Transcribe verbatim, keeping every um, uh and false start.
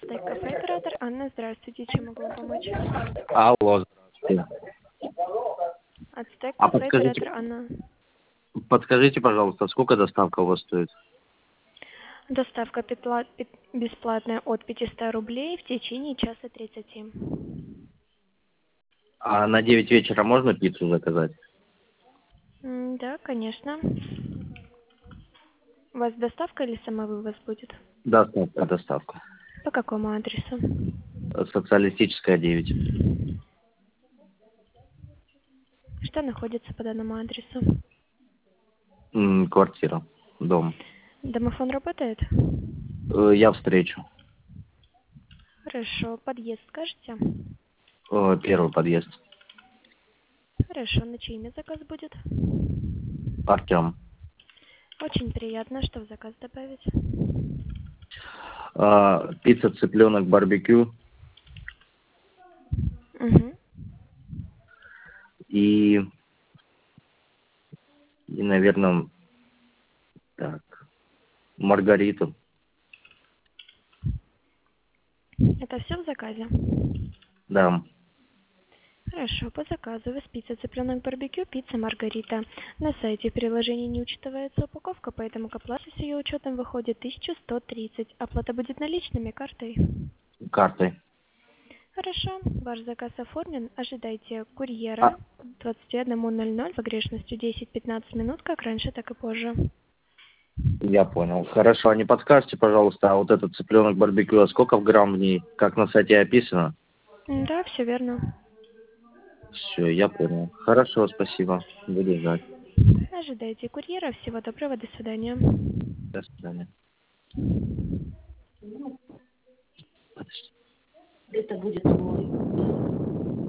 Ацтек-кафе, оператор Анна. Здравствуйте, чем могу вам помочь? Алло, здравствуйте. А Ацтек-кафе, подскажите, оператор Анна. подскажите, пожалуйста, сколько доставка у вас стоит? Доставка петла- пе- бесплатная от пятисот рублей в течение часа тридцати. А на девять вечера можно пиццу заказать? М, Да, конечно. У вас доставка или самовывоз будет? Доставка, доставка. По какому адресу? Социалистическая девять. Что находится по данному адресу? М, Квартира, дом. Домофон работает? Э, Я встречу. Хорошо. Подъезд скажете? Э, Первый подъезд. Хорошо. На чье имя заказ будет? Артем. Очень приятно. Что в заказ добавить? А, Пицца цыпленок барбекю Угу. и, и наверное, так, маргариту. Это все в заказе? Да. Хорошо, по заказу у вас пицца цыпленок барбекю, пицца маргарита. На сайте в приложении не учитывается упаковка, поэтому к оплате с ее учетом выходит тысяча сто тридцать. Оплата будет наличными, картой. Картой. Хорошо, ваш заказ оформлен. Ожидайте курьера А, к двадцати одному ноль ноль в огрешностью десять-пятнадцать минут, как раньше, так и позже. я понял. Хорошо, а не подскажете, пожалуйста, а вот этот цыпленок барбекю, а сколько в грамм в ней, как на сайте описано? М, Да, все верно. Все, я понял. Хорошо, спасибо. Буду ждать. Ожидайте курьера. Всего доброго, до свидания. До свидания. Подожди. Это будет мой.